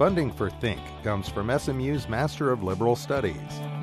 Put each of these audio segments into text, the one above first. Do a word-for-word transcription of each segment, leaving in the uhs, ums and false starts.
Funding for Think comes from S M U's Master of Liberal Studies.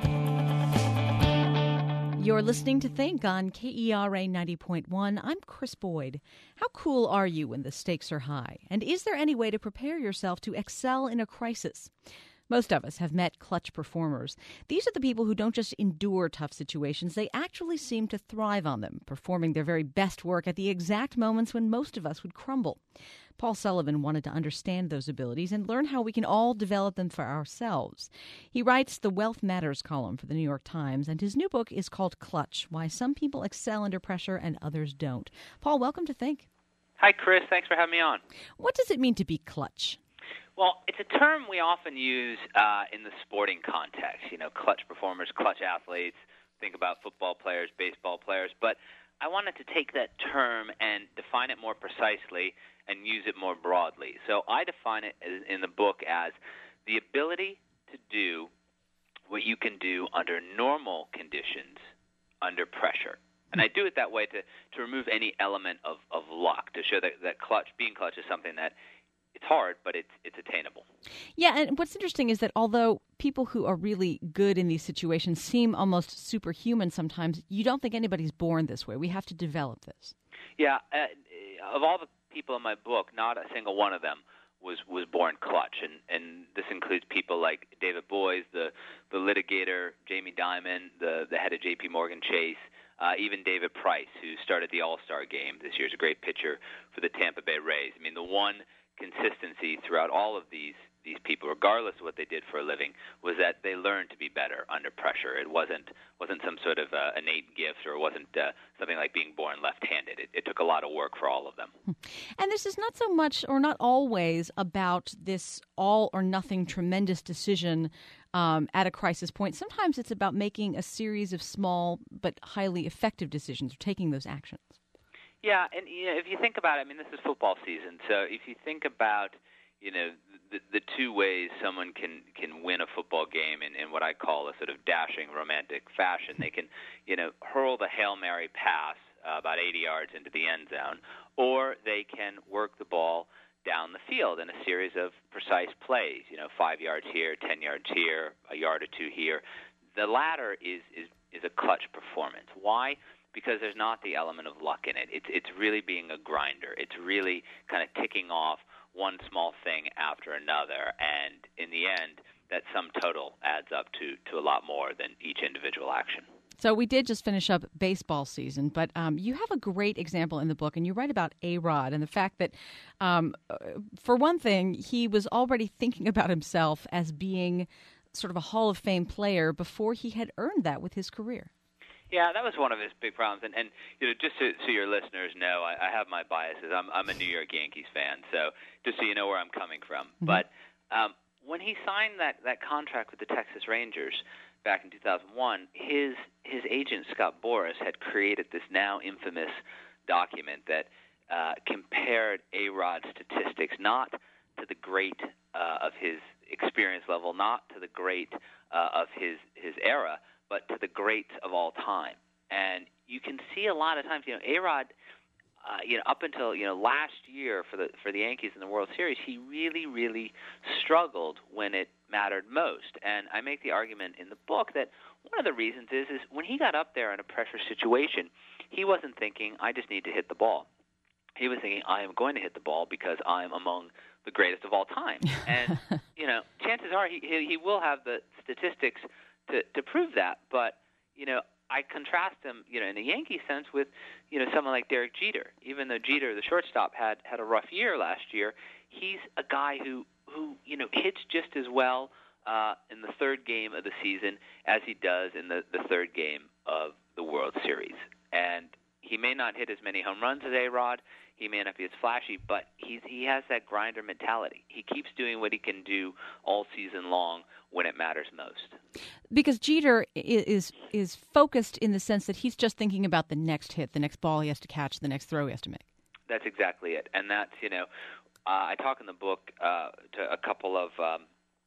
You're listening to Think on K E R A ninety point one. I'm Chris Boyd. How cool are you when the stakes are high? And is there any way to prepare yourself to excel in a crisis? Most of us have met clutch performers. These are the people who don't just endure tough situations, they actually seem to thrive on them, performing their very best work at the exact moments when most of us would crumble. Paul Sullivan wanted to understand those abilities and learn how we can all develop them for ourselves. He writes the Wealth Matters column for the New York Times, and his new book is called Clutch: Why Some People Excel Under Pressure and Others Don't. Paul, welcome to Think. Hi, Chris. Thanks for having me on. What does it mean to be clutch? Well, it's a term we often use uh, in the sporting context. You know, clutch performers, clutch athletes. Think about football players, baseball players. But I wanted to take that term and define it more precisely and use it more broadly. So I define it in the book as the ability to do what you can do under normal conditions, under pressure. And I do it that way to, to remove any element of, of luck, to show that, that clutch, being clutch is something that it's hard, but it's it's attainable. Yeah, and what's interesting is that although people who are really good in these situations seem almost superhuman sometimes, you don't think anybody's born this way. We have to develop this. Yeah, uh, of all the people in my book, not a single one of them was, was born clutch, and, and this includes people like David Boies, the, the litigator, Jamie Dimon, the, the head of J P Morgan Chase, uh, even David Price, who started the All-Star game this year, is a great pitcher for the Tampa Bay Rays. I mean, the one consistency throughout all of these these people, regardless of what they did for a living, was that they learned to be better under pressure. It wasn't wasn't some sort of uh, innate gift, or it wasn't uh, something like being born left-handed. It, it took a lot of work for all of them. And this is not so much, or not always, about this all-or-nothing tremendous decision um, at a crisis point. Sometimes it's about making a series of small but highly effective decisions, or taking those actions. Yeah, and you know, if you think about it, I mean, this is football season, so if you think about, you know, the, the two ways someone can, can win a football game in, in what I call a sort of dashing, romantic fashion, they can, you know, hurl the Hail Mary pass uh, about eighty yards into the end zone, or they can work the ball down the field in a series of precise plays, you know, five yards here, ten yards here, a yard or two here. The latter is, is, is a clutch performance. Why? Because there's not the element of luck in it. It's it's really being a grinder. It's really kind of ticking off one small thing after another, and in the end, that sum total adds up to, to a lot more than each individual action. So we did just finish up baseball season, but um, you have a great example in the book, and you write about A-Rod and the fact that, um, for one thing, he was already thinking about himself as being sort of a Hall of Fame player before he had earned that with his career. Yeah, that was one of his big problems, and, and you know, just so, so your listeners know, I, I have my biases. I'm, I'm a New York Yankees fan, so just so you know where I'm coming from. Mm-hmm. But um, when he signed that, that contract with the Texas Rangers back in two thousand one, his his agent Scott Boras had created this now infamous document that uh, compared A-Rod's statistics not to the great uh, of his experience level, not to the great uh, of his his era, but to the greats of all time. And you can see a lot of times, you know, A-Rod, uh, you know, up until, you know, last year for the for the Yankees in the World Series, he really, really struggled when it mattered most. And I make the argument in the book that one of the reasons is, is when he got up there in a pressure situation, he wasn't thinking, I just need to hit the ball. He was thinking, I am going to hit the ball because I'm among the greatest of all time. And, you know, chances are he, he, he will have the statistics To, to prove that, but, you know, I contrast him, you know, in a Yankee sense with, you know, someone like Derek Jeter. Even though Jeter, the shortstop, had, had a rough year last year, he's a guy who, who you know, hits just as well uh, in the third game of the season as he does in the, the third game of the World Series. And he may not hit as many home runs as A-Rod, he may not be as flashy, but he's, he has that grinder mentality. He keeps doing what he can do all season long when it matters most. Because Jeter is is focused in the sense that he's just thinking about the next hit, the next ball he has to catch, the next throw he has to make. That's exactly it. And that's, you know, uh, I talk in the book uh, to a couple of um,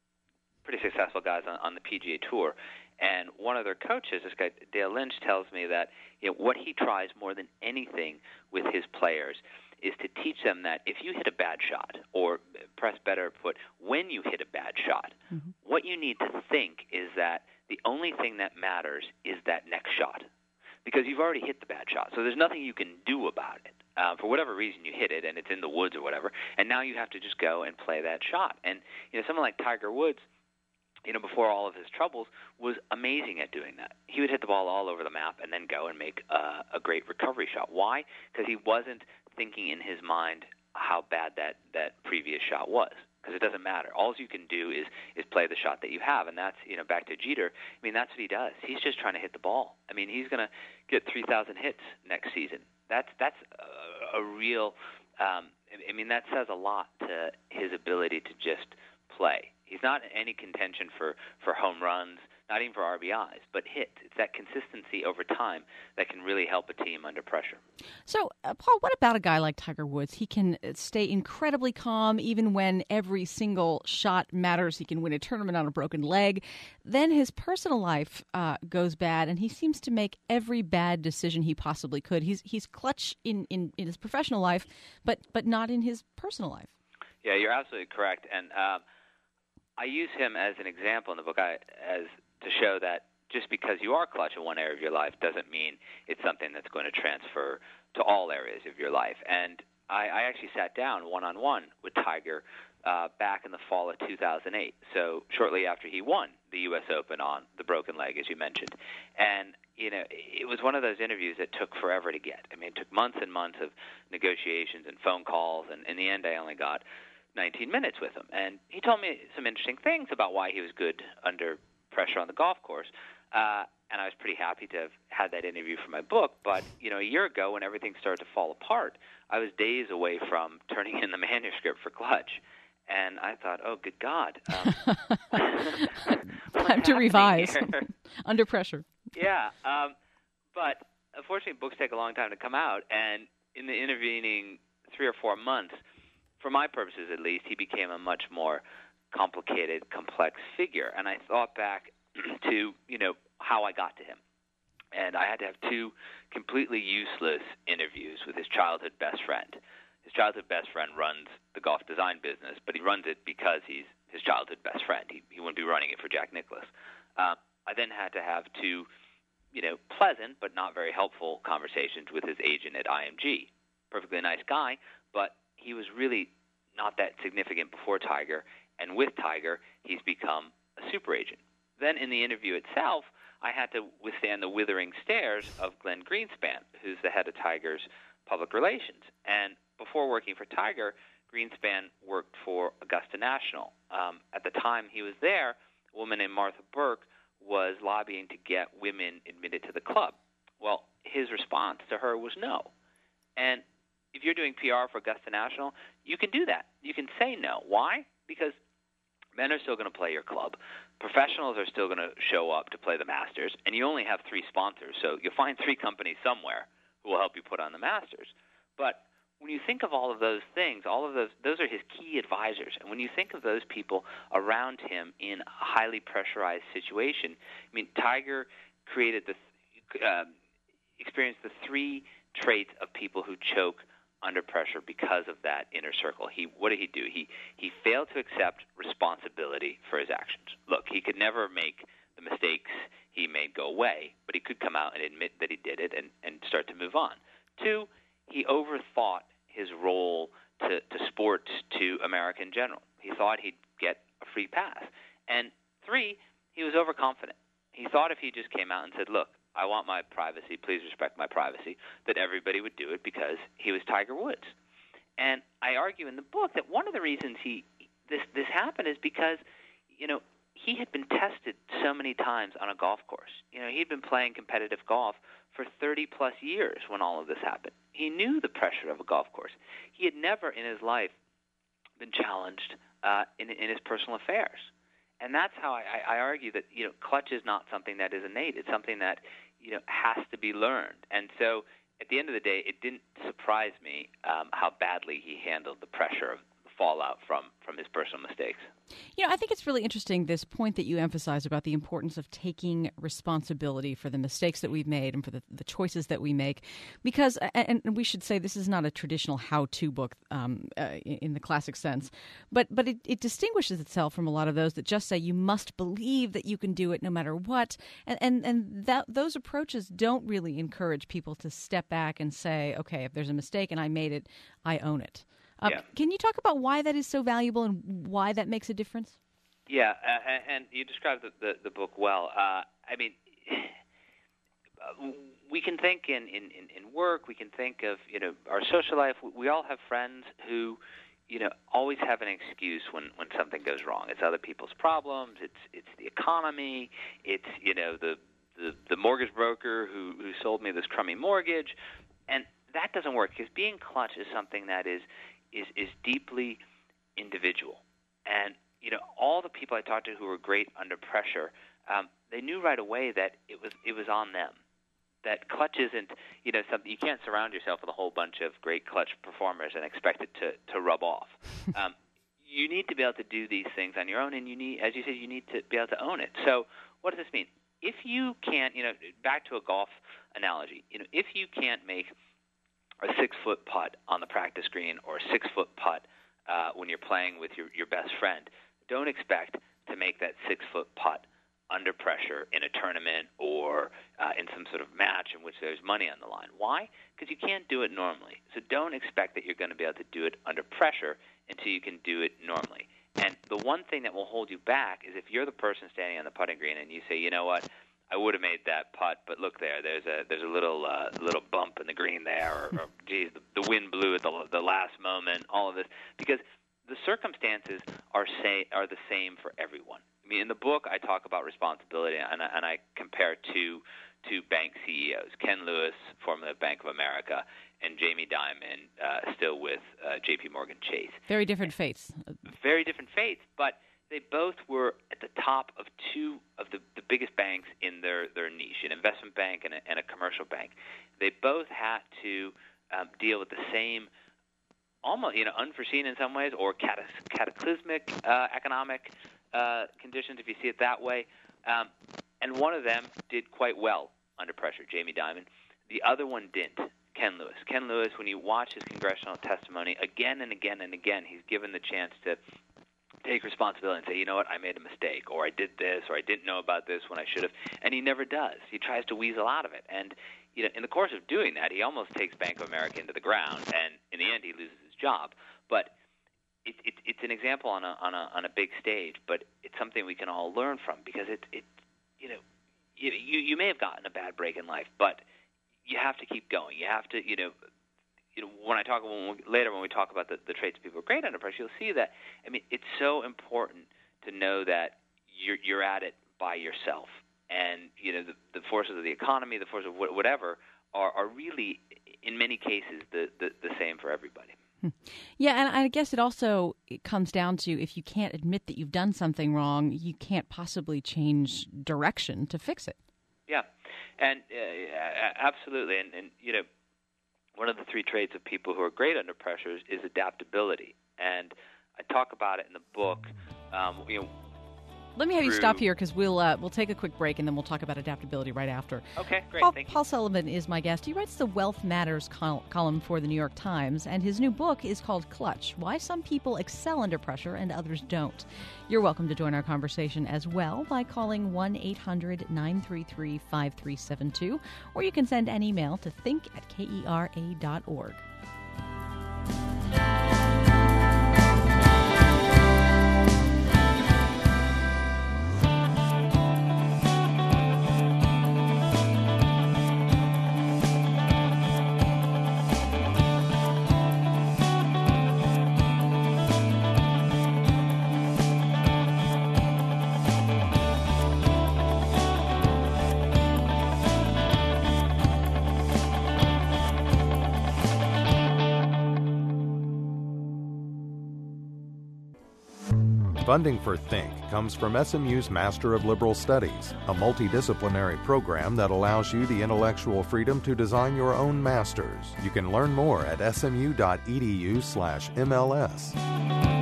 pretty successful guys on, on the P G A Tour, and one of their coaches, this guy Dale Lynch, tells me that, you know, what he tries more than anything with his players is to teach them that if you hit a bad shot, or perhaps better put, when you hit a bad shot, mm-hmm. what you need to think is that the only thing that matters is that next shot, because you've already hit the bad shot. So there's nothing you can do about it. Uh, for whatever reason, you hit it, and it's in the woods or whatever, and now you have to just go and play that shot. And you know, someone like Tiger Woods, you know, before all of his troubles, was amazing at doing that. He would hit the ball all over the map and then go and make uh, a great recovery shot. Why? Because he wasn't thinking in his mind how bad that, that previous shot was. Because it doesn't matter. All you can do is is play the shot that you have, and that's, you know, back to Jeter. I mean, that's what he does. He's just trying to hit the ball. I mean, he's going to get three thousand hits next season. That's that's a, a real. Um, I mean, that says a lot to his ability to just play. He's not in any contention for, for home runs, not even for R B Is, but hits. It's that consistency over time that can really help a team under pressure. So, uh, Paul, what about a guy like Tiger Woods? He can stay incredibly calm even when every single shot matters. He can win a tournament on a broken leg. Then his personal life uh, goes bad, and he seems to make every bad decision he possibly could. He's he's clutch in, in, in his professional life, but, but not in his personal life. Yeah, you're absolutely correct. And um, I use him as an example in the book I, as to show that just because you are clutch in one area of your life doesn't mean it's something that's going to transfer to all areas of your life. And I, I actually sat down one-on-one with Tiger uh, back in the fall of two thousand eight, so shortly after he won the U S Open on the broken leg, as you mentioned. And, you know, it was one of those interviews that took forever to get. I mean, it took months and months of negotiations and phone calls, and in the end I only got nineteen minutes with him. And he told me some interesting things about why he was good under pressure on the golf course, uh, and I was pretty happy to have had that interview for my book. But, you know, a year ago when everything started to fall apart, I was days away from turning in the manuscript for Clutch, and I thought, oh, good God. Um, Time to revise under pressure. Yeah, um, but unfortunately books take a long time to come out, and in the intervening three or four months, for my purposes at least, he became a much more complicated, complex figure. And I thought back to, you know, how I got to him. And I had to have two completely useless interviews with his childhood best friend. His childhood best friend runs the golf design business, but he runs it because he's his childhood best friend. He, he wouldn't be running it for Jack Nicklaus. Uh, I then had to have two, you know, pleasant but not very helpful conversations with his agent at I M G. Perfectly nice guy, but he was really not that significant before Tiger, and with Tiger, he's become a super agent. Then in the interview itself, I had to withstand the withering stares of Glenn Greenspan, who's the head of Tiger's public relations. And before working for Tiger, Greenspan worked for Augusta National. Um, at the time he was there, a woman named Martha Burke was lobbying to get women admitted to the club. Well, his response to her was no. And if you're doing P R for Augusta National, you can do that. You can say no. Why? Because men are still going to play your club. Professionals are still going to show up to play the Masters, and you only have three sponsors, so you'll find three companies somewhere who will help you put on the Masters. But when you think of all of those things, all of those, those are his key advisors. And when you think of those people around him in a highly pressurized situation, I mean, Tiger created the, uh, experienced the three traits of people who choke under pressure because of that inner circle. He, what did he do? He he failed to accept responsibility for his actions. Look, he could never make the mistakes he made go away, but he could come out and admit that he did it and, and start to move on. Two, he overthought his role to, to sports, to America in general. He thought he'd get a free pass. And three, he was overconfident. He thought if he just came out and said, look, I want my privacy, please respect my privacy, that everybody would do it because he was Tiger Woods. And I argue in the book that one of the reasons he this this happened is because, you know, he had been tested so many times on a golf course. You know, he'd been playing competitive golf for thirty plus years when all of this happened. He knew the pressure of a golf course. He had never in his life been challenged uh, in, in his personal affairs. And that's how I, I argue that, you know, clutch is not something that is innate. It's something that, you know, has to be learned. And so at the end of the day, it didn't surprise me um, how badly he handled the pressure of the fallout from, from his personal mistakes. You know, I think it's really interesting, this point that you emphasize about the importance of taking responsibility for the mistakes that we've made and for the, the choices that we make. Because, and we should say, this is not a traditional how-to book um, uh, in the classic sense, but but it, it distinguishes itself from a lot of those that just say you must believe that you can do it no matter what. And and, and that those approaches don't really encourage people to step back and say, okay, if there's a mistake and I made it, I own it. Uh, yeah. Can you talk about why that is so valuable and why that makes a difference? Yeah, uh, and you described the, the, the book well. Uh, I mean, we can think in, in, in work, we can think of, you know, our social life. We all have friends who, you know, always have an excuse when, when something goes wrong. It's other people's problems. It's it's the economy. It's, you know, the the, the mortgage broker who, who sold me this crummy mortgage. And that doesn't work, because being clutch is something that is is, is deeply individual. And, you know, all the people I talked to who were great under pressure, um, they knew right away that it was it was on them. That clutch isn't, you know, something you can't surround yourself with a whole bunch of great clutch performers and expect it to, to rub off. Um, you need to be able to do these things on your own, and you need, as you said, you need to be able to own it. So what does this mean? If you can't, you know, back to a golf analogy, you know, if you can't make a six-foot putt on the practice green or a six-foot putt uh, when you're playing with your, your best friend, don't expect to make that six-foot putt under pressure in a tournament or uh, in some sort of match in which there's money on the line. Why? Because you can't do it normally. So don't expect that you're going to be able to do it under pressure until you can do it normally. And the one thing that will hold you back is if you're the person standing on the putting green and you say, you know what, I would have made that putt, but look there, there's a there's a little uh, little bump in the green there, or, or geez, the, the wind blew at the the last moment, all of this, because the circumstances are say are the same for everyone. I mean, in the book, I talk about responsibility, and I, and I compare two two bank C E Os, Ken Lewis, formerly of Bank of America, and Jamie Dimon, uh, still with uh, J P Morgan Chase. Very different fates. Very different fates, but they both were at the top of two of the, the biggest banks in their, their niche, an investment bank and a, and a commercial bank. They both had to um, deal with the same, almost, you know, unforeseen in some ways, or cataclysmic uh, economic uh, conditions, if you see it that way. Um, and one of them did quite well under pressure, Jamie Dimon. The other one didn't, Ken Lewis. Ken Lewis, when you watch his congressional testimony, again and again and again, he's given the chance to take responsibility and say, you know what, I made a mistake, or I did this, or I didn't know about this when I should have. And he never does. He tries to weasel out of it. And you know, in the course of doing that, he almost takes Bank of America into the ground, and in the end, he loses his job. But it, it, it's an example on a, on a on a big stage, but it's something we can all learn from, because it, it you know, you, you you may have gotten a bad break in life, but you have to keep going. You have to, you know, you know, when I talk when we, later when we talk about the, the traits of people who are great under pressure, you'll see that. I mean, it's so important to know that you're you're at it by yourself, and you know the, the forces of the economy, the forces of whatever, are, are really in many cases the, the, the same for everybody. Yeah, and I guess it also it comes down to, if you can't admit that you've done something wrong, you can't possibly change direction to fix it. Yeah, and uh, absolutely, and, and you know. One of the three traits of people who are great under pressure is adaptability, and I talk about it in the book. Um, you know, Let me have through... you stop here, because we'll uh, we'll take a quick break, and then we'll talk about adaptability right after. Okay, great. Paul, Thank you. Paul Sullivan is my guest. He writes the Wealth Matters col- column for the New York Times, and his new book is called Clutch: Why Some People Excel Under Pressure and Others Don't. You're welcome to join our conversation as well by calling one eight hundred nine three three five three seven two, or you can send an email to think at K E R A dot org. Funding for Think comes from S M U's Master of Liberal Studies, a multidisciplinary program that allows you the intellectual freedom to design your own masters. You can learn more at smu dot e d u slash M L S.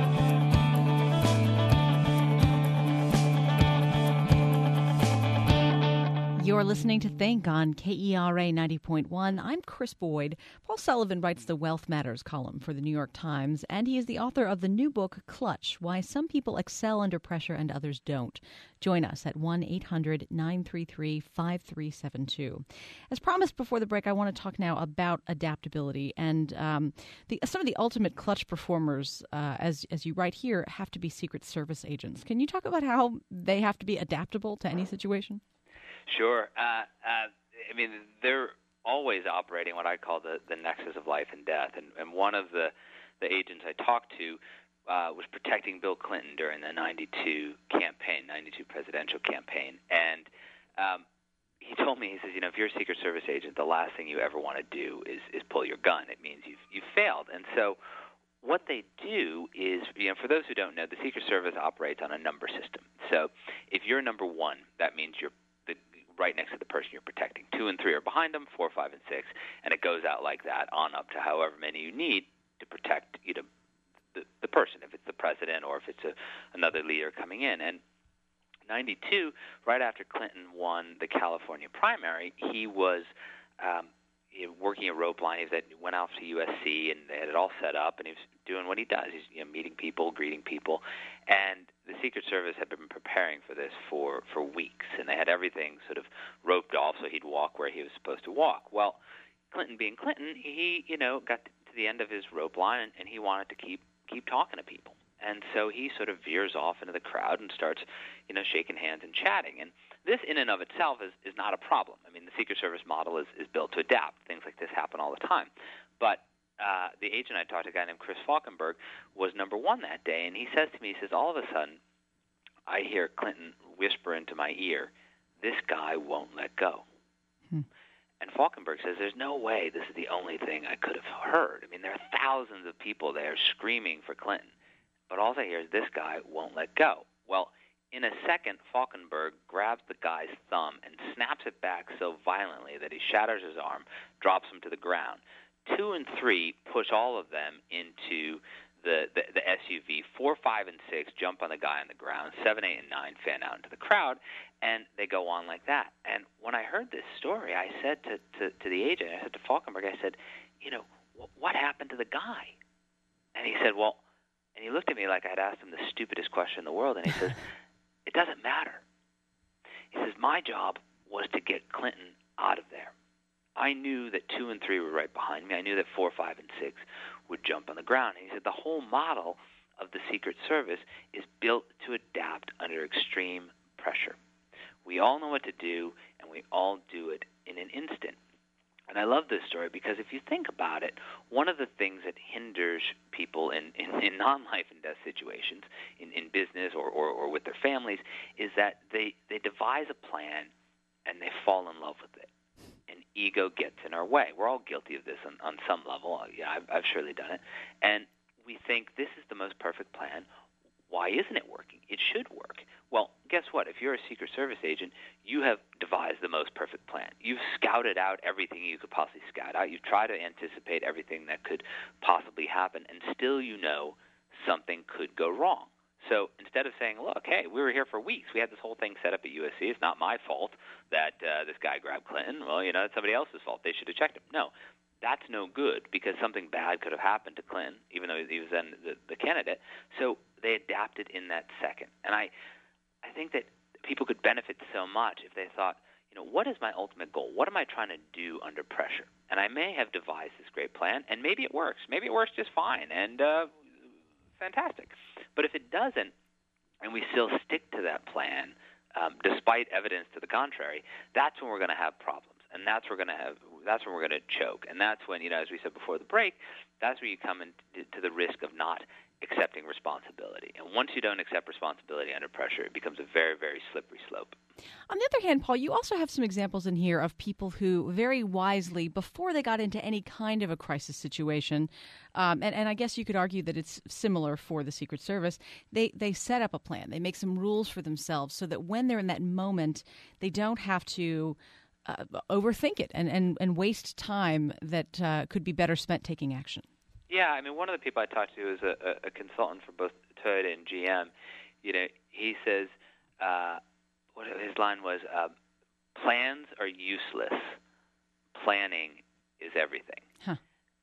You're listening to Think on K E R A ninety point one. I'm Chris Boyd. Paul Sullivan writes the Wealth Matters column for the New York Times, and he is the author of the new book, Clutch, Why Some People Excel Under Pressure and Others Don't. Join us at one eight hundred nine three three five three seven two. As promised before the break, I want to talk now about adaptability. And um, the, some of the ultimate Clutch performers, uh, as, as you write here, have to be Secret Service agents. Can you talk about how they have to be adaptable to any situation? Sure. Uh, uh, I mean, they're always operating what I call the, the nexus of life and death. And, and one of the, the agents I talked to uh, was protecting Bill Clinton during the ninety-two campaign, ninety-two presidential campaign. And um, he told me, he says, you know, if you're a Secret Service agent, the last thing you ever want to do is, is pull your gun. It means you've, you've failed. And so what they do is, you know, for those who don't know, the Secret Service operates on a number system. So if you're number one, that means you're right next to the person you're protecting. Two and three are behind them, four, five, and six, and it goes out like that on up to however many you need to protect, you know, the, the person, if it's the president or if it's a, another leader coming in. And ninety-two, right after Clinton won the California primary, he was um, you know, working a rope line. He was at, went off to U S C, and they had it all set up, and he was doing what he does. He's you know, meeting people, greeting people, and the Secret Service had been preparing for this for, for weeks, and they had everything sort of roped off so he'd walk where he was supposed to walk. Well, Clinton being Clinton, he, you know, got to the end of his rope line, and, and he wanted to keep keep talking to people. And so he sort of veers off into the crowd and starts, you know, shaking hands and chatting. And this in and of itself is, is not a problem. I mean, the Secret Service model is, is built to adapt. Things like this happen all the time. But Uh, the agent I talked to, a guy named Chris Falkenberg, was number one that day, and he says to me, he says, all of a sudden, I hear Clinton whisper into my ear, this guy won't let go. Hmm. And Falkenberg says, there's no way this is the only thing I could have heard. I mean, there are thousands of people there screaming for Clinton, but all I hear is this guy won't let go. Well, in a second, Falkenberg grabs the guy's thumb and snaps it back so violently that he shatters his arm, drops him to the ground. Two and three push all of them into the, the, the S U V. Four, five, and six jump on the guy on the ground. Seven, eight, and nine fan out into the crowd, and they go on like that. And when I heard this story, I said to, to, to the agent, I said to Falkenberg, I said, you know, what happened to the guy? And he said, well, and he looked at me like I'd asked him the stupidest question in the world, and he says, it doesn't matter. He says, my job was to get Clinton out of there. I knew that two and three were right behind me. I knew that four, five, and six would jump on the ground. And he said the whole model of the Secret Service is built to adapt under extreme pressure. We all know what to do, and we all do it in an instant. And I love this story because if you think about it, one of the things that hinders people in, in, in non-life and death situations, in, in business or, or, or with their families, is that they, they devise a plan and they fall in love with it. And ego gets in our way. We're all guilty of this on, on some level. Yeah, I've, I've surely done it. And we think this is the most perfect plan. Why isn't it working? It should work. Well, guess what? If you're a Secret Service agent, you have devised the most perfect plan. You've scouted out everything you could possibly scout out. You've tried to anticipate everything that could possibly happen, and still you know something could go wrong. So instead of saying, look, hey, we were here for weeks. We had this whole thing set up at U S C. It's not my fault that uh, this guy grabbed Clinton. Well, you know, it's somebody else's fault. They should have checked him. No, that's no good because something bad could have happened to Clinton, even though he was then the, the candidate. So they adapted in that second. And I, I think that people could benefit so much if they thought, you know, what is my ultimate goal? What am I trying to do under pressure? And I may have devised this great plan, and maybe it works. Maybe it works just fine. And uh fantastic. But if it doesn't, and we still stick to that plan, um, despite evidence to the contrary, that's when we're going to have problems, and that's we're going to have. That's when we're going to choke, and that's when, you know, as we said before the break, that's where you come into the risk of not accepting responsibility. And once you don't accept responsibility under pressure, it becomes a very, very slippery slope. On the other hand, Paul, you also have some examples in here of people who very wisely, before they got into any kind of a crisis situation, um, and, and I guess you could argue that it's similar for the Secret Service, they, they set up a plan. They make some rules for themselves so that when they're in that moment, they don't have to uh, overthink it and, and, and waste time that uh, could be better spent taking action. Yeah, I mean, one of the people I talked to is a, a consultant for both Toyota and G M. You know, he says, uh, what his line was, uh, plans are useless. Planning is everything. Huh.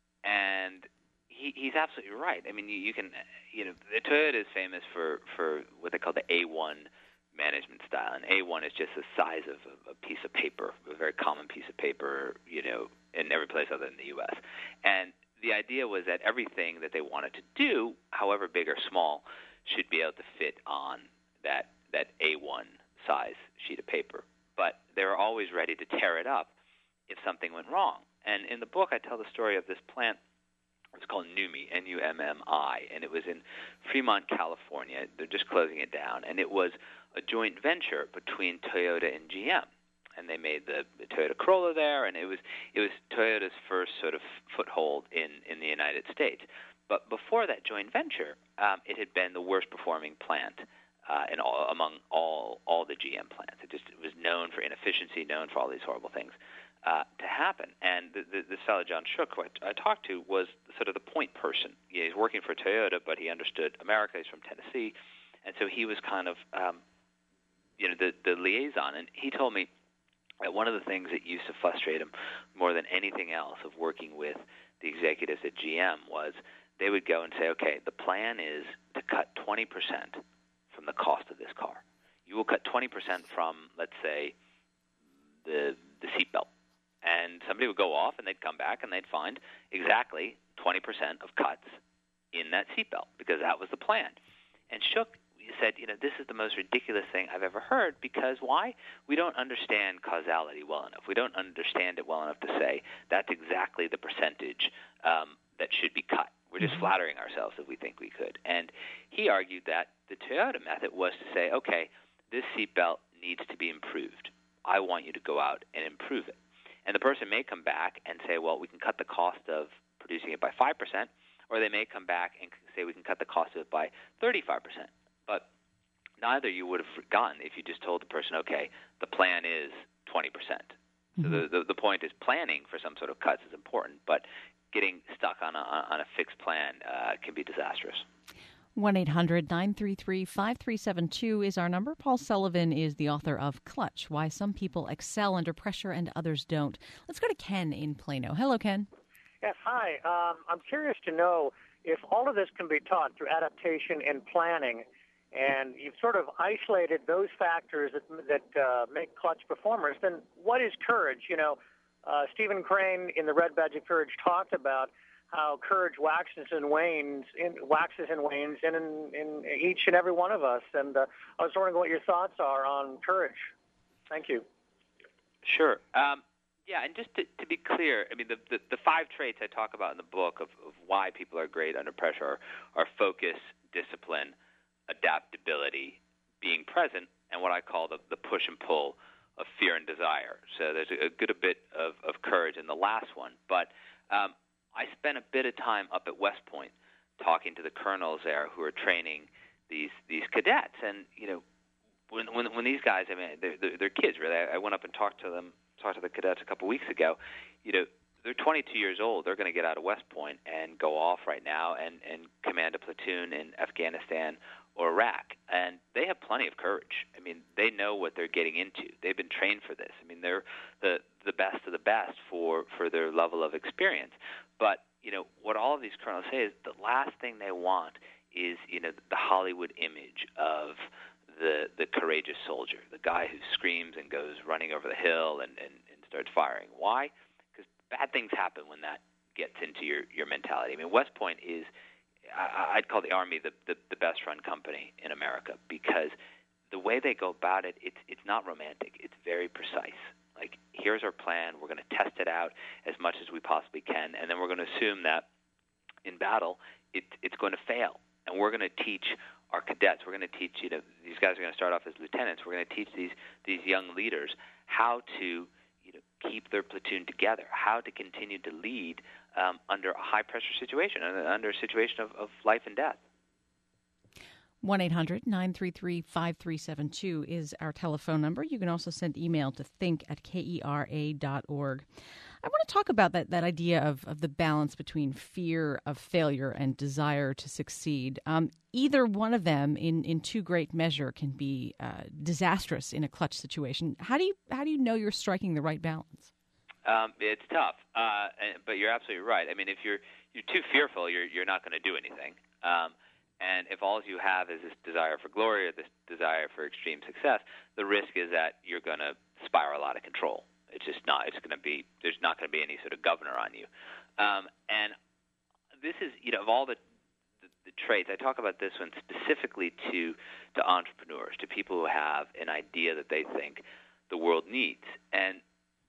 And he, he's absolutely right. I mean, you, you can, you know, Toyota is famous for, for what they call the A one management style, and A one is just the size of a, a piece of paper, a very common piece of paper, you know, in every place other than the U S. And the idea was that everything that they wanted to do, however big or small, should be able to fit on that that A one size sheet of paper. But they were always ready to tear it up if something went wrong. And in the book, I tell the story of this plant. It's called NUMMI, N U M M I, and it was in Fremont, California. They're just closing it down. And it was a joint venture between Toyota and G M. And they made the, the Toyota Corolla there, and it was it was Toyota's first sort of foothold in, in the United States. But before that joint venture, um, it had been the worst performing plant uh, in all, among all all the G M plants. It just it was known for inefficiency, known for all these horrible things uh, to happen. And the, the, this fellow, John Shook, who I, I talked to, was sort of the point person. Yeah, he's working for Toyota, but he understood America. He's from Tennessee. And so he was kind of, um, you know, the, the liaison. And he told me that one of the things that used to frustrate him more than anything else of working with the executives at G M was they would go and say, okay, the plan is to cut twenty percent from the cost of this car. You will cut twenty percent from, let's say, the the seatbelt. And somebody would go off, and they'd come back, and they'd find exactly twenty percent of cuts in that seatbelt because that was the plan. And Shook said, you know, this is the most ridiculous thing I've ever heard because why? We don't understand causality well enough. We don't understand it well enough to say that's exactly the percentage um, that should be cut. We're just mm-hmm. flattering ourselves if we think we could. And he argued that the Toyota method was to say, okay, this seatbelt needs to be improved. I want you to go out and improve it. And the person may come back and say, well, we can cut the cost of producing it by five percent, or they may come back and say we can cut the cost of it by thirty-five percent. But neither you would have gotten if you just told the person, okay, the plan is twenty percent. Mm-hmm. So the, the the point is planning for some sort of cuts is important, but getting stuck on a, on a fixed plan uh, can be disastrous. one eight hundred nine three three five three seven two is our number. Paul Sullivan is the author of Clutch, Why Some People Excel Under Pressure and Others Don't. Let's go to Ken in Plano. Hello, Ken. Yes, hi. Um, I'm curious to know if all of this can be taught through adaptation and planning, and you've sort of isolated those factors that, that uh, make clutch performers, then what is courage? You know, uh, Stephen Crane in The Red Badge of Courage talked about how courage waxes and wanes, in, waxes and wanes in, in, in each and every one of us. And uh, I was wondering what your thoughts are on courage. Thank you. Sure. Um, yeah, and just to, to be clear, I mean, the, the, the five traits I talk about in the book of, of why people are great under pressure are, are focus, discipline, adaptability, being present, and what I call the, the push and pull of fear and desire. So there's a, a good a bit of, of courage in the last one. But um, I spent a bit of time up at West Point talking to the colonels there who are training these these cadets. And, you know, when when, when these guys, I mean, they're, they're, they're kids, really. I went up and talked to them, talked to the cadets a couple weeks ago. You know, they're twenty-two years old. They're going to get out of West Point and go off right now and, and command a platoon in Afghanistan or Iraq. And they have plenty of courage. I mean, they know what they're getting into. They've been trained for this. I mean, they're the the best of the best for, for their level of experience. But, you know, what all of these colonels say is the last thing they want is, you know, the Hollywood image of the the courageous soldier, the guy who screams and goes running over the hill and, and, and starts firing. Why? Because bad things happen when that gets into your, your mentality. I mean, West Point is, I, I'd call the Army the, the, the best-run company in America because the way they go about it, it's it's not romantic. It's very precise. Like, here's our plan. We're going to test it out as much as we possibly can, and then we're going to assume that in battle it, it's going to fail. And we're going to teach our cadets, we're going to teach, you know, these guys are going to start off as lieutenants. We're going to teach these these young leaders how to, you know, keep their platoon together, how to continue to lead um, under a high-pressure situation, under a situation of, of life and death. one eight hundred nine three three five three seven two is our telephone number. You can also send email to think at K E R A dot org. I want to talk about that, that idea of, of the balance between fear of failure and desire to succeed. Um, either one of them, in, in too great measure, can be uh, disastrous in a clutch situation. How do you how do you know you're striking the right balance? Um, it's tough, uh, but you're absolutely right. I mean, if you're you're too fearful, you're you're not going to do anything. Um, and if all you have is this desire for glory or this desire for extreme success, the risk is that you're going to spiral out of control. It's just not. It's going to be. There's not going to be any sort of governor on you. Um, and this is, you know, of all the, the the traits, I talk about this one specifically to to entrepreneurs, to people who have an idea that they think the world needs. And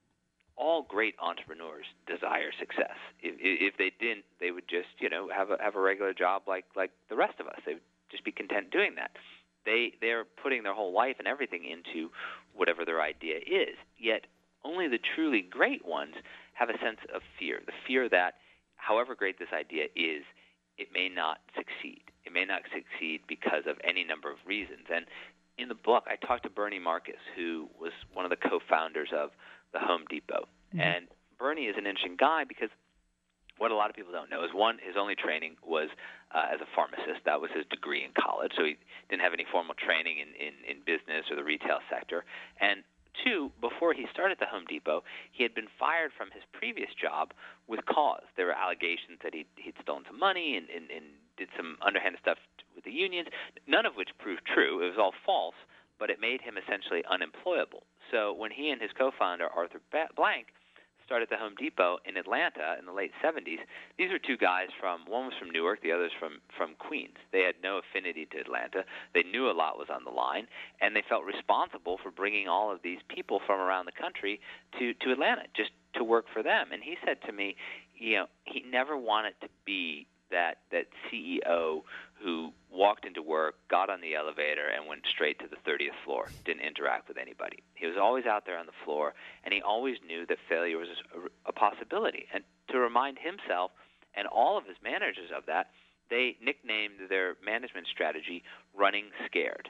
all great entrepreneurs desire success. If, if they didn't, they would just, you know, have a have a regular job like like the rest of us. They would just be content doing that. They they're putting their whole life and everything into whatever their idea is. Yet only the truly great ones have a sense of fear, the fear that however great this idea is, it may not succeed. It may not succeed because of any number of reasons. And in the book, I talked to Bernie Marcus, who was one of the co-founders of the Home Depot. Mm-hmm. And Bernie is an interesting guy because what a lot of people don't know is, one, his only training was uh, as a pharmacist. That was his degree in college, so he didn't have any formal training in, in, in business or the retail sector. And two, before he started the Home Depot, he had been fired from his previous job with cause. There were allegations that he'd, he'd stolen some money and, and, and did some underhanded stuff with the unions, none of which proved true. It was all false, but it made him essentially unemployable. So when he and his co-founder, Arthur Blank, started the Home Depot in Atlanta in the late seventies, these were two guys from, one was from Newark, the other's from, from Queens. They had no affinity to Atlanta. They knew a lot was on the line, and they felt responsible for bringing all of these people from around the country to, to Atlanta just to work for them. And he said to me, you know, he never wanted to be that that C E O who walked into work, got on the elevator, and went straight to the thirtieth floor, didn't interact with anybody. He was always out there on the floor, and he always knew that failure was a, a possibility. And to remind himself and all of his managers of that, they nicknamed their management strategy Running Scared.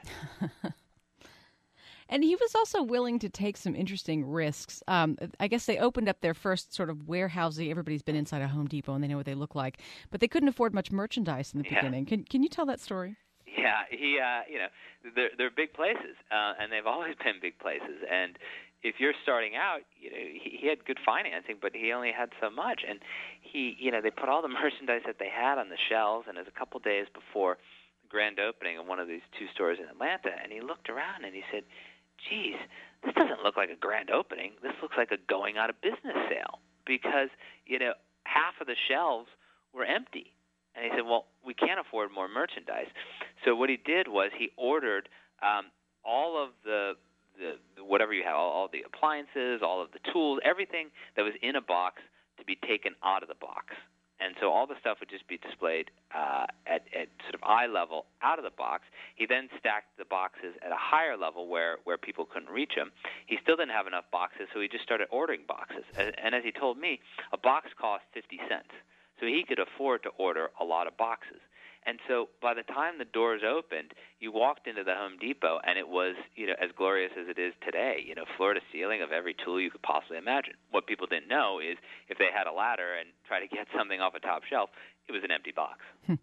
And he was also willing to take some interesting risks. Um, I guess they opened up their first sort of warehousing. Everybody's been inside a Home Depot and they know what they look like, but they couldn't afford much merchandise in the yeah. beginning. Can Can you tell that story? Yeah, he, uh, you know, they're, they're big places, uh, and they've always been big places. And if you're starting out, you know, he, he had good financing, but he only had so much. And he, you know, they put all the merchandise that they had on the shelves, and it was a couple days before the grand opening of one of these two stores in Atlanta, and he looked around and he said, geez, this doesn't look like a grand opening. This looks like a going out of business sale because, you know, half of the shelves were empty. And he said, well, we can't afford more merchandise. So what he did was he ordered um, all of the, the, the whatever you have, all, all the appliances, all of the tools, everything that was in a box to be taken out of the box. And so all the stuff would just be displayed uh, at, at sort of eye level out of the box. He then stacked the boxes at a higher level where, where people couldn't reach them. He still didn't have enough boxes, so he just started ordering boxes. And, and as he told me, a box cost fifty cents. So he could afford to order a lot of boxes. And so by the time the doors opened, you walked into the Home Depot, and it was, you know, as glorious as it is today, you know, floor to ceiling of every tool you could possibly imagine. What people didn't know is if they had a ladder and tried to get something off a top shelf, it was an empty box.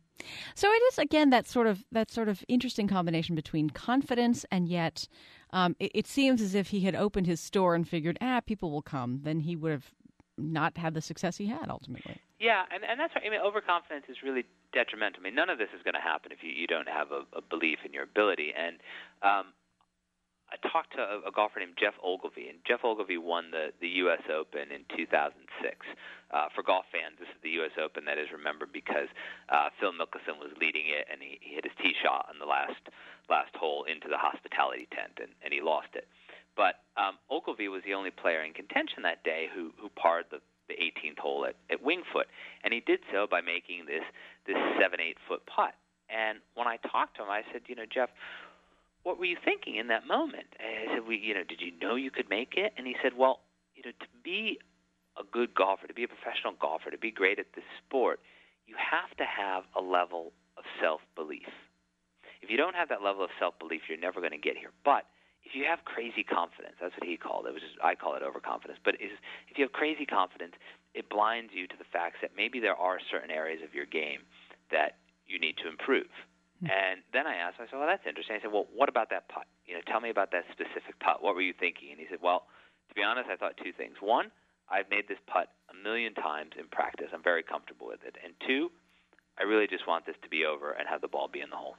So it is, again, that sort of that sort of interesting combination between confidence and yet um, it, it seems as if he had opened his store and figured, ah, people will come. Then he would have not had the success he had ultimately. Yeah, and, and that's right. I mean, overconfidence is really detrimental. I mean, none of this is going to happen if you, you don't have a, a belief in your ability. And um, I talked to a, a golfer named Jeff Ogilvy, and Jeff Ogilvy won the, the U S Open in two thousand six. Uh, for golf fans, this is the U S Open that is remembered because uh, Phil Mickelson was leading it, and he, he hit his tee shot on the last last hole into the hospitality tent, and, and he lost it. But um, Ogilvy was the only player in contention that day who, who parred the, the eighteenth hole at, at Winged Foot, and he did so by making this this seven, eight foot putt. And when I talked to him, I said, you know, Jeff, what were you thinking in that moment? And I said, we, you know, did you know you could make it? And he said, well, you know, to be a good golfer, to be a professional golfer, to be great at this sport, you have to have a level of self-belief. If you don't have that level of self-belief, you're never going to get here. But if you have crazy confidence, that's what he called it, which is, I call it overconfidence, but is, if you have crazy confidence, it blinds you to the facts that maybe there are certain areas of your game that you need to improve. Mm-hmm. And then I asked him, I said, well, that's interesting. I said, well, what about that putt? You know, tell me about that specific putt. What were you thinking? And he said, well, to be honest, I thought two things. One, I've made this putt a million times in practice. I'm very comfortable with it. And two, I really just want this to be over and have the ball be in the hole.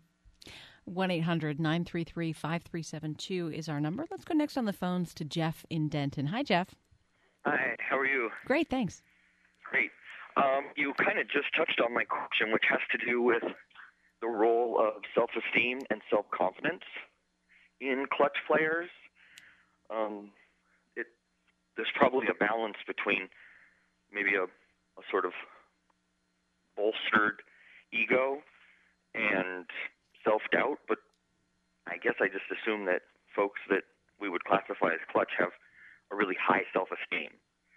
one eight hundred nine three three five three seven two is our number. Let's go next on the phones to Jeff in Denton. Hi, Jeff. Hi, how are you? Great, thanks. Great. Um, you kind of just touched on my question, which has to do with the role of self-esteem and self-confidence in clutch players. Um, it, there's probably a balance between maybe a, a sort of bolstered ego and self-doubt, but I guess I just assume that folks that we would classify as clutch have a really high self-esteem.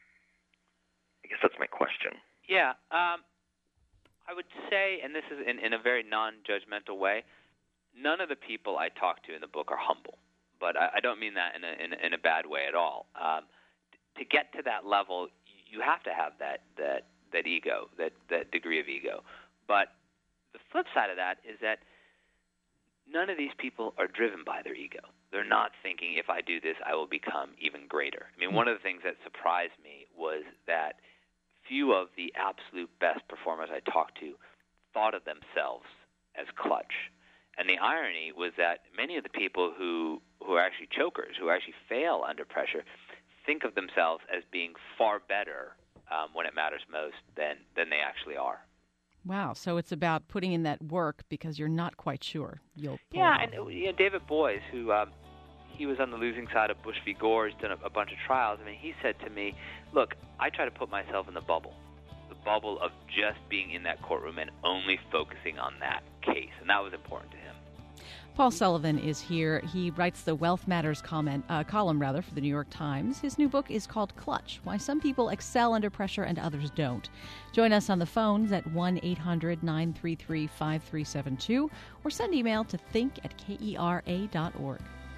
I guess that's my question. Yeah, um, I would say, and this is in, in a very non-judgmental way, none of the people I talk to in the book are humble, but I, I don't mean that in a, in, a, in a bad way at all. Um, to get to that level, you have to have that that that ego, that, that degree of ego. But the flip side of that is that none of these people are driven by their ego. They're not thinking, if I do this, I will become even greater. I mean, one of the things that surprised me was that few of the absolute best performers I talked to thought of themselves as clutch. And the irony was that many of the people who, who are actually chokers, who actually fail under pressure, think of themselves as being far better um, when it matters most than, than they actually are. Wow, so it's about putting in that work because you're not quite sure you'll pull Yeah, it off. and you know, David Boies, who um, he was on the losing side of Bush v. Gore, he's done a, a bunch of trials. I mean, he said to me, look, I try to put myself in the bubble, the bubble of just being in that courtroom and only focusing on that case, and that was important to him. Paul Sullivan is here. He writes the Wealth Matters comment, uh, column rather for the New York Times. His new book is called Clutch, Why Some People Excel Under Pressure and Others Don't. Join us on the phones at one eight hundred nine three three five three seven two or send email to think at kera dot org.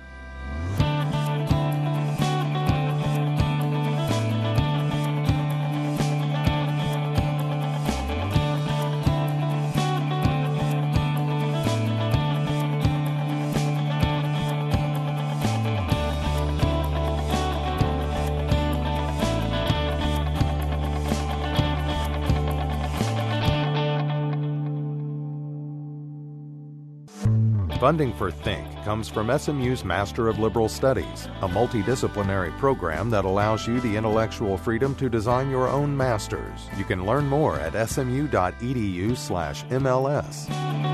Funding for Think comes from S M U's Master of Liberal Studies, a multidisciplinary program that allows you the intellectual freedom to design your own masters. You can learn more at smu.edu slash MLS.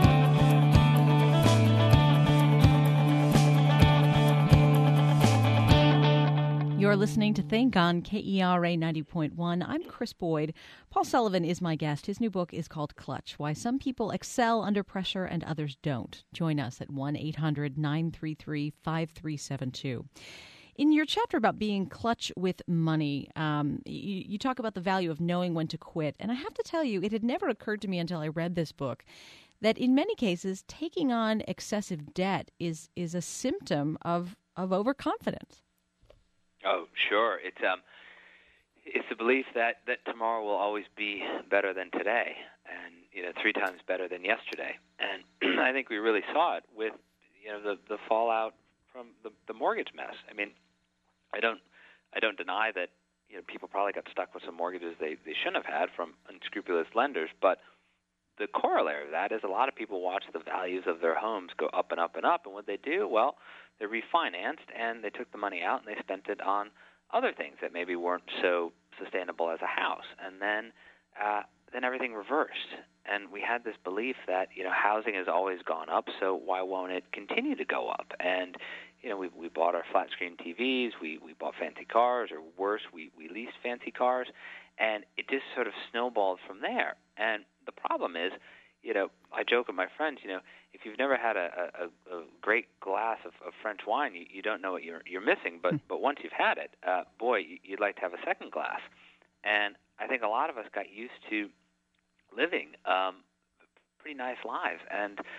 You're listening to Think on K E R A ninety point one. I'm Chris Boyd. Paul Sullivan is my guest. His new book is called Clutch, Why Some People Excel Under Pressure and Others Don't. Join us at one eight hundred nine three three five three seven two. In your chapter about being clutch with money, um, you, you talk about the value of knowing when to quit. And I have to tell you, it had never occurred to me until I read this book that in many cases, taking on excessive debt is is a symptom of, of overconfidence. Oh, sure. It's um, it's the belief that, that tomorrow will always be better than today, and you know, three times better than yesterday. And I think we really saw it with you know the, the fallout from the, the mortgage mess. I mean, I don't I don't deny that you know people probably got stuck with some mortgages they, they shouldn't have had from unscrupulous lenders, but the corollary of that is a lot of people watch the values of their homes go up and up and up, and what they do, well, they refinanced and they took the money out and they spent it on other things that maybe weren't so sustainable as a house, and then uh, then everything reversed. And we had this belief that you know housing has always gone up, so why won't it continue to go up? And you know we we bought our flat screen T Vs, we we bought fancy cars, or worse, we we leased fancy cars, and it just sort of snowballed from there. And the problem is, you know, I joke with my friends, you know, if you've never had a, a, a great glass of, of French wine, you, you don't know what you're you're missing. But but once you've had it, uh, boy, you'd like to have a second glass. And I think a lot of us got used to living um, pretty nice lives, and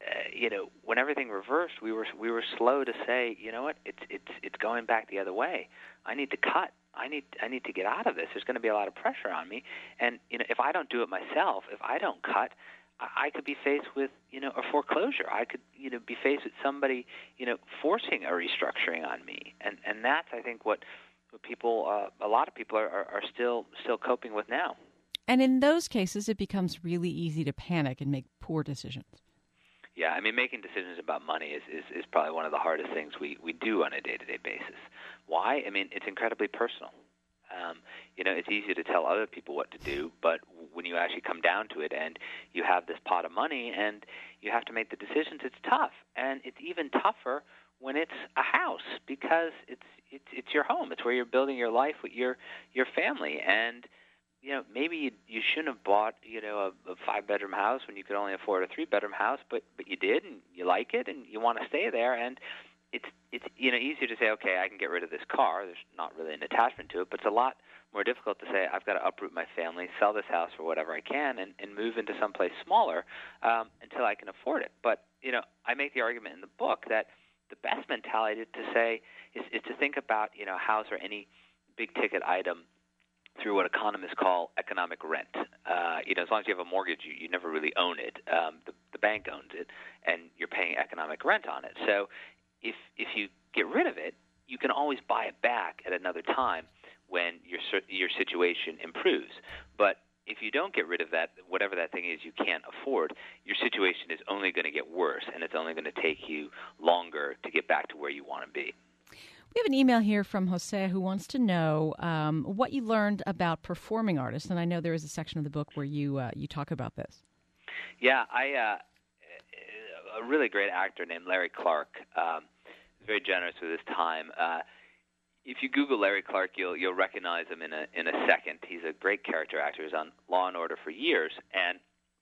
uh, you know, when everything reversed, we were we were slow to say, you know what, it's it's it's going back the other way. I need to cut. I need I need to get out of this. There's going to be a lot of pressure on me, and you know, if I don't do it myself, if I don't cut, I, I could be faced with you know a foreclosure. I could you know be faced with somebody you know forcing a restructuring on me, and and that's I think what, what people uh, a lot of people are, are, are still still coping with now. And in those cases, it becomes really easy to panic and make poor decisions. Yeah, I mean, making decisions about money is, is, is probably one of the hardest things we, we do on a day-to-day basis. Why? I mean, it's incredibly personal. Um, you know, it's easy to tell other people what to do, but when you actually come down to it and you have this pot of money and you have to make the decisions, it's tough. And it's even tougher when it's a house because it's it's it's your home. It's where you're building your life with your your family. And you know, maybe you, you shouldn't have bought, you know, a, a five-bedroom house when you could only afford a three-bedroom house, but but you did, and you like it, and you want to stay there. And it's it's you know easier to say, okay, I can get rid of this car. There's not really an attachment to it, but it's a lot more difficult to say, I've got to uproot my family, sell this house for whatever I can, and, and move into someplace smaller um, until I can afford it. But you know, I make the argument in the book that the best mentality to say is, is to think about, you know, a house or any big-ticket item through what economists call economic rent. Uh, you know, as long as you have a mortgage, you, you never really own it. Um, the, the bank owns it, and you're paying economic rent on it. So if if you get rid of it, you can always buy it back at another time when your your situation improves. But if you don't get rid of that, whatever that thing is you can't afford, your situation is only going to get worse, and it's only going to take you longer to get back to where you want to be. We have an email here from Jose who wants to know um, what you learned about performing artists, and I know there is a section of the book where you uh, you talk about this. Yeah, I uh, a really great actor named Larry Clark, um, very generous with his time. Uh, if you Google Larry Clark, you'll you'll recognize him in a in a second. He's a great character actor. He's on Law and Order for years, and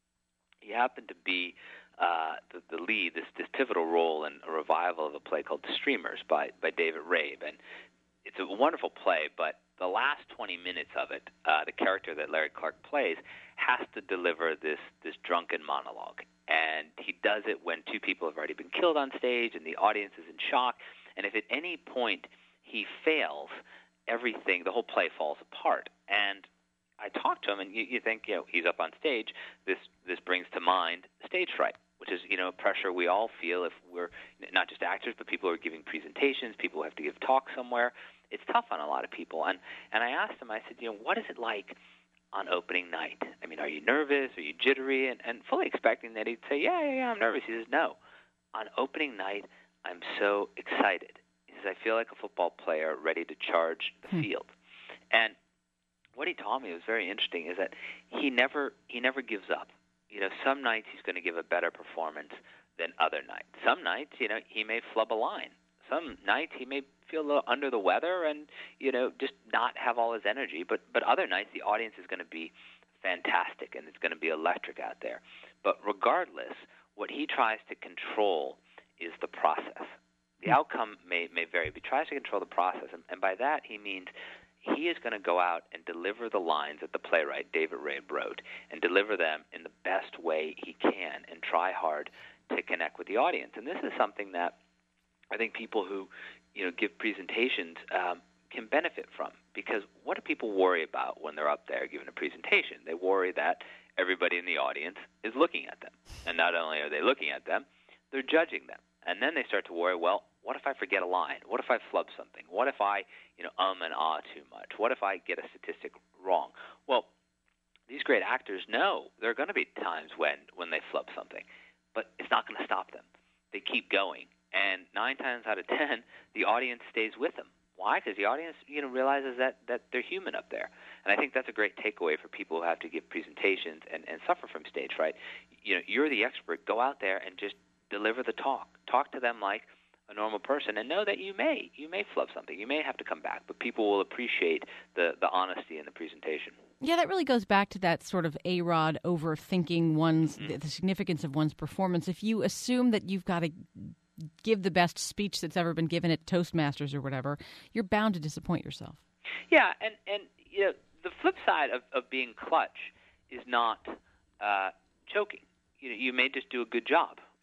he happened to be Uh, the, the lead, this, this pivotal role in a revival of a play called The Streamers by, by David Rabe. And it's a wonderful play, but the last twenty minutes of it, uh, the character that Larry Clark plays has to deliver this, this drunken monologue. And he does it when two people have already been killed on stage and the audience is in shock. And if at any point he fails, everything, the whole play falls apart. And I talk to him, and you, you think, you know, he's up on stage. This this brings to mind stage fright, which is, you know, pressure we all feel if we're not just actors, but people who are giving presentations, people who have to give talks somewhere. It's tough on a lot of people. And and I asked him, I said, you know, what is it like on opening night? I mean, are you nervous? Are you jittery? And, and fully expecting that he'd say, yeah, yeah, yeah, I'm nervous. He says, no. On opening night, I'm so excited. He says, I feel like a football player ready to charge the hmm. field. And what he told me was very interesting is that he never he never gives up. You know, some nights he's going to give a better performance than other nights. Some nights, you know, he may flub a line. Some nights he may feel a little under the weather and, you know, just not have all his energy. But but other nights the audience is going to be fantastic and it's going to be electric out there. But regardless, what he tries to control is the process. The outcome may, may vary, but he tries to control the process. And, and by that he means he is going to go out and deliver the lines that the playwright David Rabe wrote and deliver them in the best way he can and try hard to connect with the audience. And this is something that I think people who, you know, give presentations um, can benefit from, because what do people worry about when they're up there giving a presentation? They worry that everybody in the audience is looking at them. And not only are they looking at them, they're judging them. And then they start to worry, well, what if I forget a line? What if I flub something? What if I, you know, um and ah too much? What if I get a statistic wrong? Well, these great actors know there are going to be times when, when they flub something, but it's not going to stop them. They keep going. And nine times out of ten, the audience stays with them. Why? Because the audience, you know, realizes that, that they're human up there. And I think that's a great takeaway for people who have to give presentations and, and suffer from stage fright. You know, you're the expert. Go out there and just deliver the talk. Talk to them like a normal person, and know that you may you may flub something. You may have to come back, but people will appreciate the, the honesty in the presentation. Yeah, that really goes back to that sort of A-Rod overthinking one's Mm-hmm. the significance of one's performance. If you assume that you've got to give the best speech that's ever been given at Toastmasters or whatever, you're bound to disappoint yourself. Yeah, and, and you know, the flip side of, of being clutch is not uh, choking. You know, you may just do a good job.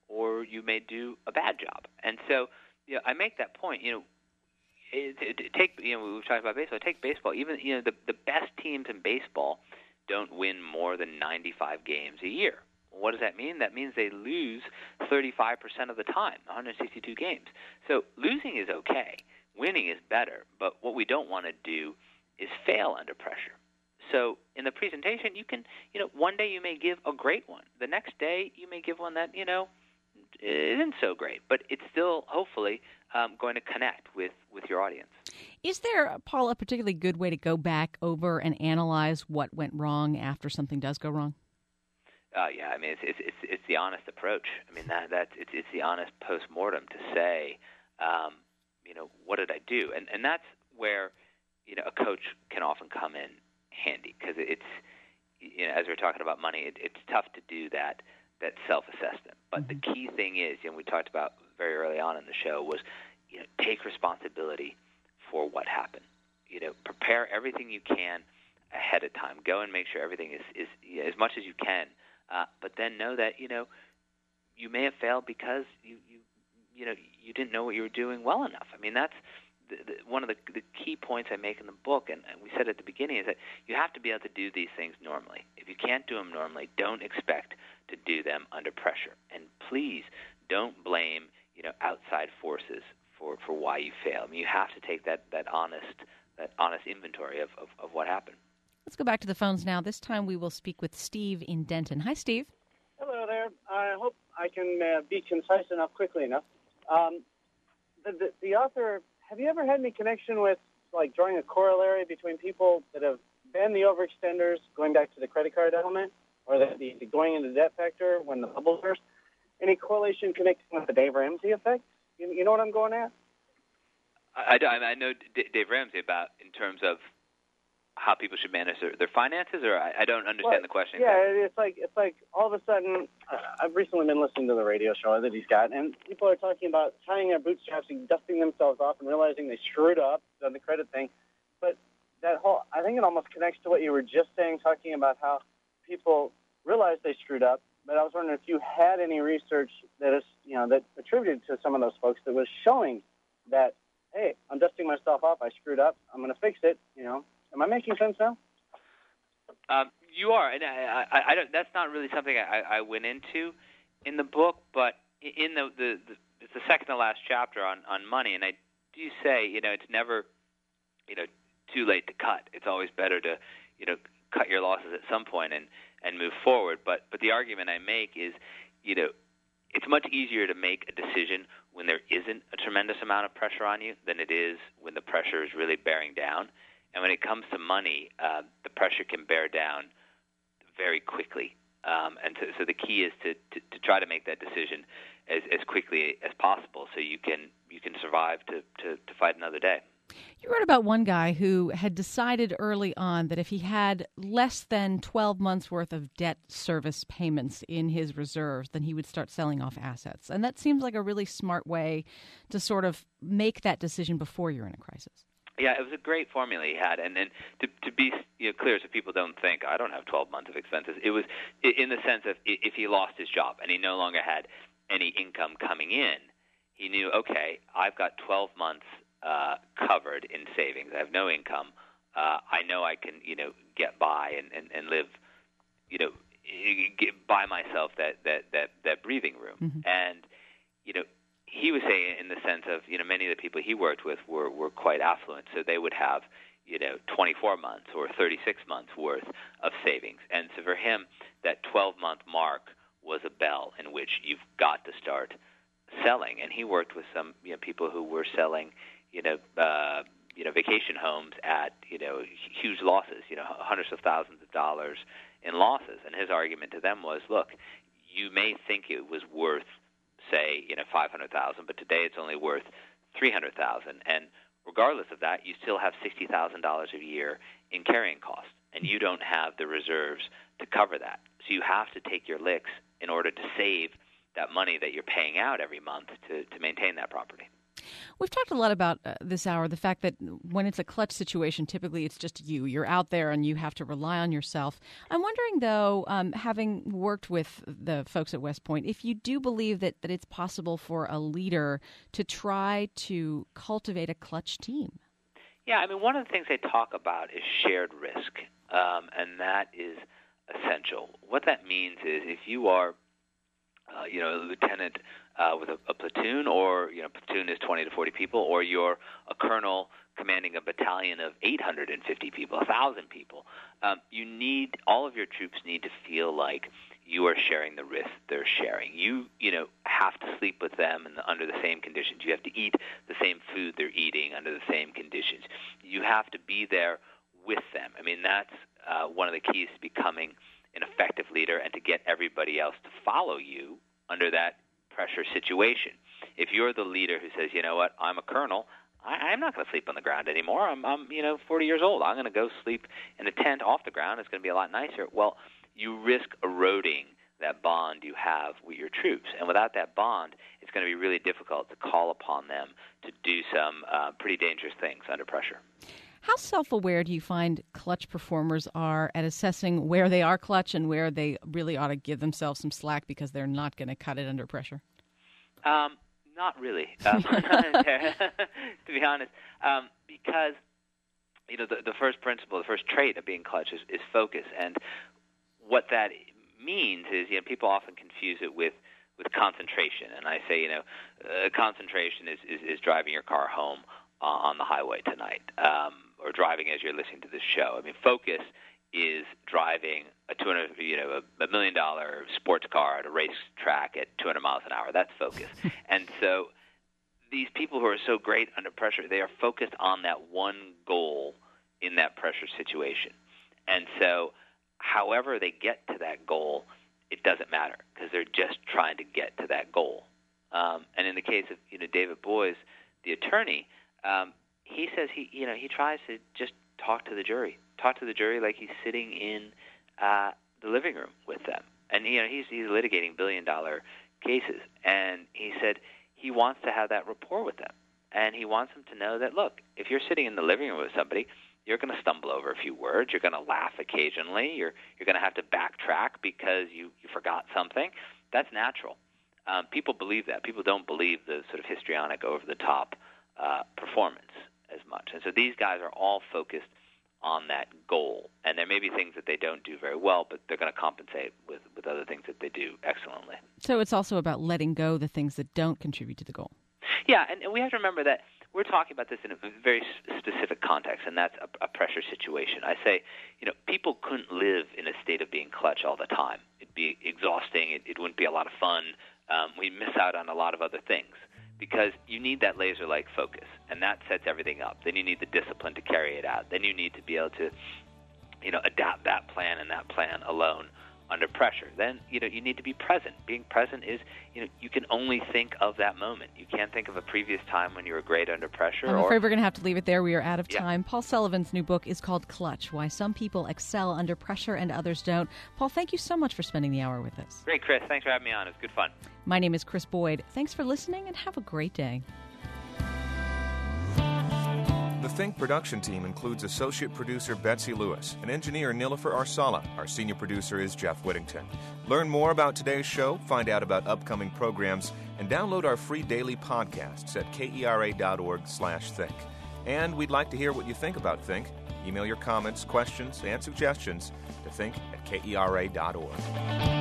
or you may do a bad job. And so, you know, I make that point. You know, it, it, it take you know we've talked about baseball. Take baseball. Even you know the the best teams in baseball don't win more than ninety-five games a year. What does that mean? That means they lose thirty-five percent of the time, one hundred sixty-two games. So losing is okay. Winning is better. But what we don't want to do is fail under pressure. So in the presentation, you can, you know, one day you may give a great one. The next day you may give one that, you know, isn't so great. But it's still, hopefully, um, going to connect with, with your audience. Is there, Paul, a particularly good way to go back over and analyze what went wrong after something does go wrong? Uh, yeah, I mean, it's, it's it's it's the honest approach. I mean, that that's it's it's the honest post-mortem to say, um, you know, what did I do? And and that's where, you know, a coach can often come in handy, because it's, you know, as we're talking about money, it, it's tough to do that that self-assessment. But mm-hmm. the key thing is, you know, we talked about very early on in the show was, you know, take responsibility for what happened. You know, prepare everything you can ahead of time. Go and make sure everything is is you know, as much as you can. Uh, but then know that, you know, you may have failed because you, you, you know, you didn't know what you were doing well enough. I mean, that's the, the, one of the, the key points I make in the book, and, and we said at the beginning, is that you have to be able to do these things normally. If you can't do them normally, don't expect to do them under pressure. And please don't blame, you know, outside forces for, for why you fail. I mean, you have to take that, that honest that honest inventory of, of, of what happened. Let's go back to the phones now. This time we will speak with Steve in Denton. Hi, Steve. Hello there. I hope I can uh, be concise enough, quickly enough. Um, the, the, the author, have you ever had any connection with, like, drawing a corollary between people that have been the overextenders, going back to the credit card element, or the, the, the going into debt factor when the bubble burst? Any correlation connecting with the Dave Ramsey effect? You, you know what I'm going at? I, I, I know D- Dave Ramsey about in terms of how people should manage their, their finances, or I, I don't understand well, the question. Yeah, exactly. it's like it's like all of a sudden, uh, I've recently been listening to the radio show that he's got, and people are talking about tying their bootstraps and dusting themselves off and realizing they screwed up on the credit thing. But that whole, I think it almost connects to what you were just saying, talking about how people realized they screwed up. But I was wondering if you had any research that is, you know, that attributed to some of those folks that was showing that, hey, I'm dusting myself off, I screwed up, I'm going to fix it, you know. Am I making sense now? Um, you are, and I, I, I don't, that's not really something I, I went into in the book, but in the, the, the it's the second to last chapter on, on money, and I do say, you know, it's never, you know, too late to cut. It's always better to, you know, cut your losses at some point and, and move forward. But but the argument I make is, you know, it's much easier to make a decision when there isn't a tremendous amount of pressure on you than it is when the pressure is really bearing down. And when it comes to money, uh, the pressure can bear down very quickly. Um, and so, so the key is to, to, to try to make that decision as, as quickly as possible so you can you can survive to, to, to fight another day. You wrote about one guy who had decided early on that if he had less than twelve months' worth of debt service payments in his reserves, then he would start selling off assets. And that seems like a really smart way to sort of make that decision before you're in a crisis. Yeah, it was a great formula he had, and then to to be you know, clear, so people don't think I don't have twelve months of expenses. It was in the sense of if he lost his job and he no longer had any income coming in, he knew, okay, I've got twelve months uh, covered in savings. I have no income. Uh, I know I can you know get by and, and, and live, you know, get, buy myself that that that, that breathing room, mm-hmm. and you know. He was saying in the sense of, you know, many of the people he worked with were, were quite affluent, so they would have, you know, twenty-four months or thirty-six months worth of savings. And so for him, that twelve-month mark was a bell in which you've got to start selling. And he worked with some, you know, people who were selling, you know, uh, you know, vacation homes at, you know, huge losses, you know, hundreds of thousands of dollars in losses. And his argument to them was, look, you may think it was worth, say, you know, five hundred thousand dollars, but today it's only worth three hundred thousand dollars. And regardless of that, you still have sixty thousand dollars a year in carrying costs, and you don't have the reserves to cover that. So you have to take your licks in order to save that money that you're paying out every month to, to maintain that property. We've talked a lot about uh, this hour, the fact that when it's a clutch situation, typically it's just you. You're out there and you have to rely on yourself. I'm wondering, though, um, having worked with the folks at West Point, if you do believe that, that it's possible for a leader to try to cultivate a clutch team. Yeah, I mean, one of the things they talk about is shared risk, um, and that is essential. What that means is if you are Uh, you know, a lieutenant uh, with a, a platoon, or, you know, platoon is twenty to forty people, or you're a colonel commanding a battalion of eight hundred fifty people, one thousand people. Um, you need, all of your troops need to feel like you are sharing the risk they're sharing. You, you know, have to sleep with them in the, under the same conditions. You have to eat the same food they're eating under the same conditions. You have to be there with them. I mean, that's uh, one of the keys to becoming an effective leader and to get everybody else to follow you under that pressure situation. If you're the leader who says, you know what, I'm a colonel, I, I'm not going to sleep on the ground anymore. I'm, I'm, you know, forty years old. I'm going to go sleep in a tent off the ground. It's going to be a lot nicer. Well, you risk eroding that bond you have with your troops. And without that bond, it's going to be really difficult to call upon them to do some uh, pretty dangerous things under pressure. How self-aware do you find clutch performers are at assessing where they are clutch and where they really ought to give themselves some slack because they're not going to cut it under pressure? Um, not really, um, to be honest, um, because you know the, the first principle, the first trait of being clutch is, is focus, and what that means is, you know, people often confuse it with with concentration, and I say, you know, uh, concentration is, is, is driving your car home uh, on the highway tonight. Um, or driving as you're listening to this show. I mean, focus is driving a two hundred, you know, a, a million dollar sports car at a racetrack at two hundred miles an hour. That's focus. And so these people who are so great under pressure, they are focused on that one goal in that pressure situation. And so however they get to that goal, it doesn't matter because they're just trying to get to that goal. Um, and in the case of, you know, David Boies, the attorney, um, he says he, you know, he tries to just talk to the jury, talk to the jury like he's sitting in uh, the living room with them. And, you know, he's, he's litigating billion-dollar cases. And he said he wants to have that rapport with them. And he wants them to know that, look, if you're sitting in the living room with somebody, you're going to stumble over a few words. You're going to laugh occasionally. You're you're going to have to backtrack because you, you forgot something. That's natural. Um, people believe that. People don't believe the sort of histrionic, over-the-top uh, performance as much. And so these guys are all focused on that goal. And there may be things that they don't do very well, but they're going to compensate with, with other things that they do excellently. So it's also about letting go the things that don't contribute to the goal. Yeah, and, and we have to remember that we're talking about this in a very specific context, and that's a, a pressure situation. I say, you know, people couldn't live in a state of being clutch all the time. It'd be exhausting. It, it wouldn't be a lot of fun. Um, we'd miss out on a lot of other things, because you need that laser-like focus, and that sets everything up. Then you need the discipline to carry it out. Then you need to be able to, you know, adapt that plan and that plan alone under pressure. Then, you know, you need to be present. Being present is, you know, you can only think of that moment. You can't think of a previous time when you were great under pressure. I'm or, afraid we're going to have to leave it there. We are out of yeah. time. Paul Sullivan's new book is called Clutch, Why Some People Excel Under Pressure and Others Don't. Paul, thank you so much for spending the hour with us. Great, Chris. Thanks for having me on. It was good fun. My name is Chris Boyd. Thanks for listening, and have a great day. The Think production team includes associate producer Betsy Lewis and engineer Nilofer Arsala. Our senior producer is Jeff Whittington. Learn more about today's show, find out about upcoming programs, and download our free daily podcasts at kera.org slash think. And we'd like to hear what you think about Think. Email your comments, questions, and suggestions to think at kera dot org.